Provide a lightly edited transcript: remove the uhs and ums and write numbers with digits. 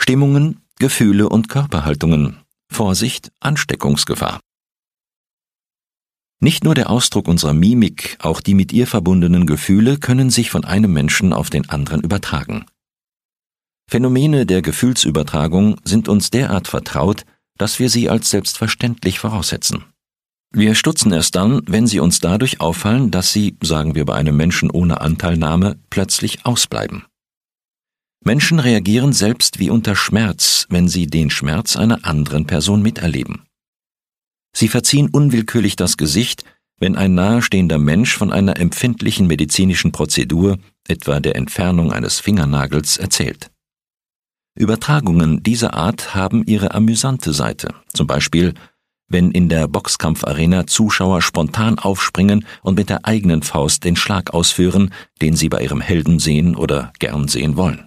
Stimmungen, Gefühle und Körperhaltungen. Vorsicht, Ansteckungsgefahr. Nicht nur der Ausdruck unserer Mimik, auch die mit ihr verbundenen Gefühle können sich von einem Menschen auf den anderen übertragen. Phänomene der Gefühlsübertragung sind uns derart vertraut, dass wir sie als selbstverständlich voraussetzen. Wir stutzen erst dann, wenn sie uns dadurch auffallen, dass sie, sagen wir bei einem Menschen ohne Anteilnahme, plötzlich ausbleiben. Menschen reagieren selbst wie unter Schmerz, wenn sie den Schmerz einer anderen Person miterleben. Sie verziehen unwillkürlich das Gesicht, wenn ein nahestehender Mensch von einer empfindlichen medizinischen Prozedur, etwa der Entfernung eines Fingernagels, erzählt. Übertragungen dieser Art haben ihre amüsante Seite, zum Beispiel, wenn in der Boxkampfarena Zuschauer spontan aufspringen und mit der eigenen Faust den Schlag ausführen, den sie bei ihrem Helden sehen oder gern sehen wollen.